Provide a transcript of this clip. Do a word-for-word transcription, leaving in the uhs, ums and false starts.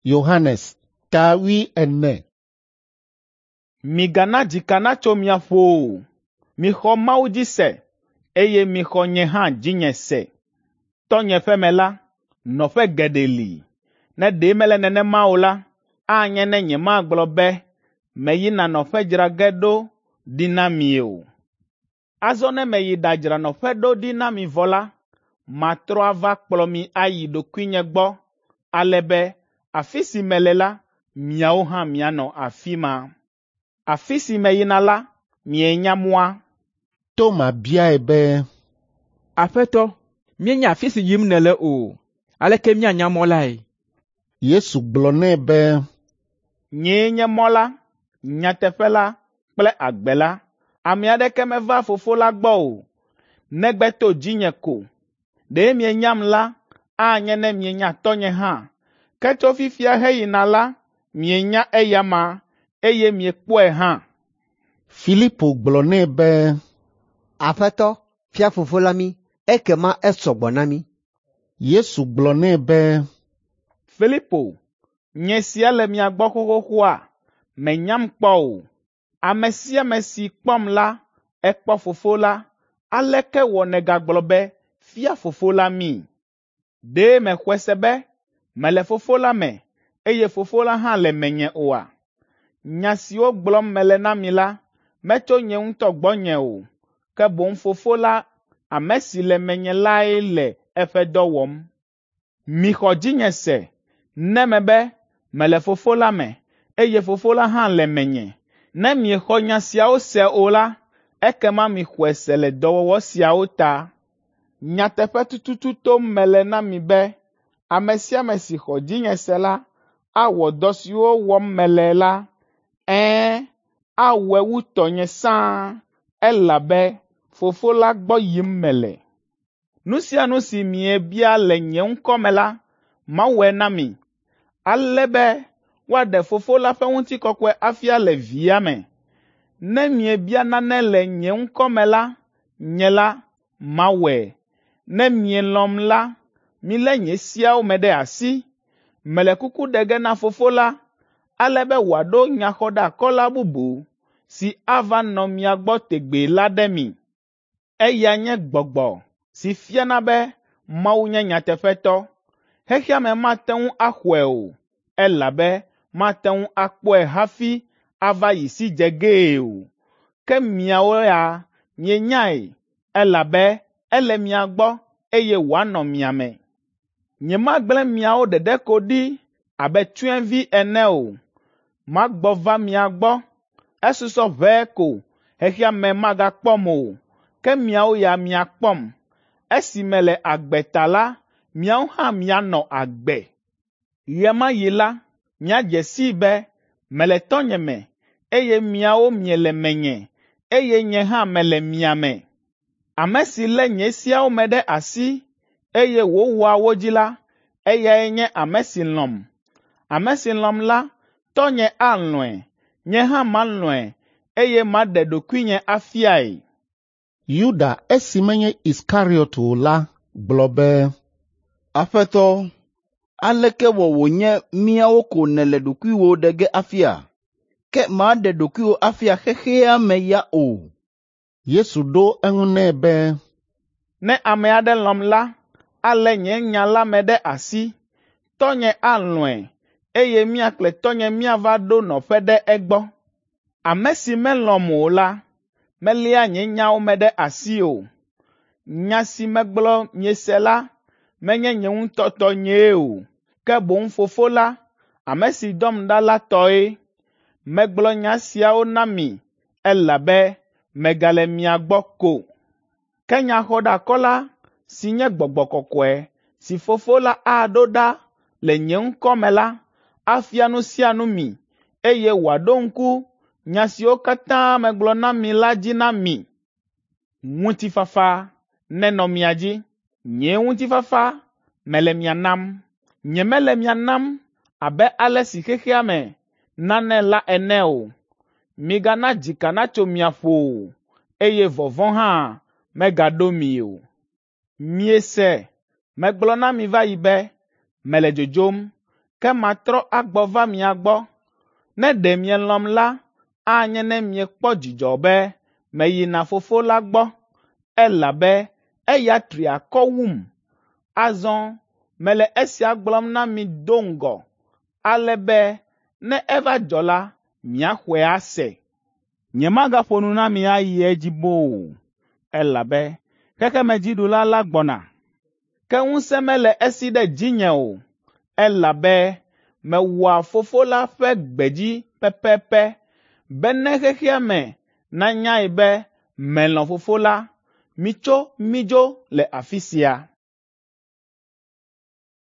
Yohanes, tawi ene. Migana dikana tso miafo. Miho maudji se. Eye miho nye ha jinye se. Tonye femela. Nofe gedeli. Ne demele nene maula. Anye ne nye ma globe. Meyi na nofe jiragedo. Dinamio. Azone meyi da jira nofe do dinami vola. Matro ava plomi ayi do kwinye gbo. Alebe. Afisi melela. Miao ha miano afima. Afisi meyinala. Mienya mwa. Toma bia ebe. Afeto. Mienya afisi yim nele o. Aleke mianya molai. Yesu glone ebe. Nyenye mola. Nyatefela. Ple agbela. Amiade kemeva fofola gbo. Negbeto jinye ko. De mienyam la. Anye ne mienya tonye ha. Keto fifia heyi nala. Mienya eyama. Eye miekwe ha. Filipo glone ebe. Afeto, fia fofolami, ekema esogbonami. Yesu glone ebe. Filipo, nyesia le mia gbo kokokua, menyam kpo. Amesia mesi kpom la, ekpo fofola, aleke wonega globe, fia fofola mi. De me kwesebe, me le fofola me, eye fofola ha le menye oa. Nyasio gblom mele na mi la, mecho nye unto gbonye o. Ke bon fofola, amesi le menye la ele efe dowom. Miho jinye se, nemebe, mele fofola me, eye fofola ha le menye. Ne mi ho nyasiao se ola, ekema mi kwese le dowo siao ta. Nyatefe tutututo mele na mi be, amesi amesi ho jinye se la, awo dosio wom mele la, Eh, awe wutonye san, elabe, fofola gbo yimmele. Nusia nusi mie bia le nye unkomela, mawe nami. Alebe, wade fofola fe unti kokwe afia le viame. Ne mie bia nane le nye unkomela, nyela, mawe. Ne mie lom la, mile nye siya umede asi. Mele kuku dege na fofola, alebe wado nyakoda kola bubu, si ava no miagbo tegbe lademi. Eya nye gbogbo, si fiana be, mau nye nyatefeto. Hechia me maten akweo, elabe, maten akwe hafi, ava yisi jegeo. Ke miao ya, nye nyai, elabe, ele miagbo, eye wano miame. Nye magle miao dede kodi, abe tuenvi eneo. Magbo va miagbo, esuso veko, hechia me maga kpomo, ke miao ya miakpom, esimele agbetala, miao ha miano agbe. Yema yila, mia jesibe, mele tonye me, eye miao miele menye, eye nye ha mele miame. Amesi le nye siao mede asi, eye wo wa wojila, eye nye amesi lom. Amesi lom la, tonye alnwe, nye ha malnwe, eye made do kwinye afiai. Yuda esimenye Iskariotu la globe. Afeto, aleke wo wonye miao ko nele dokwiwo dege afia. Ke ma de dokwiwo afia hehea me ya o. Yesu do engune ebe. Ne ame ade lom la, ale nye nyala mede asi, tonye alnwe, eye miakle tonye miava do no fede egbo. Amesi me lomo la, melia nye nyao mede asi o. Nyasi megblo nye sela, menye nye untoto nye o. Ke bon fofola, amesi dom dala toy, megblo nyasi o nami, elabe, megale miagbo ko. Kenya hoda kola, si nye gbogbo kwe, si fofola adoda, le nye unkomela, afianu sianu mi, eye wadonku, nyasi o kata megblo nami laji nami. Mwuti fafa, neno miaji, nye mwuti fafa, mele mianam, nye mele mianam, abe ale si kekiame, nane la eneo, migana jikana cho miafo, eye vovon ha, megadomio. Miese, megblo nami va ibe, mele jojom, ke matrɔ agbɔ va mia gbɔ. Ne ɖe mielɔm la, anye ne miekpɔ dzidzɔ be meyina fofo la gbɔ, elabe eya tri akɔ wum. Azɔ mele esia gblɔm na mi do ŋgɔ, ale be ne eva dzɔ la, miaxɔe ase. Nyemagaƒo nu na mi ayi edzi boo, elabe xexemedziɖula la gbɔna. Ke ŋusẽ mele esi ɖe dzinye o, elabe mewɔa fofo la ƒe gbe dzi pɛpɛpɛ, be ne xexea me nanyae be melɔ̃ fofo la. Mitso midzo le afi sia.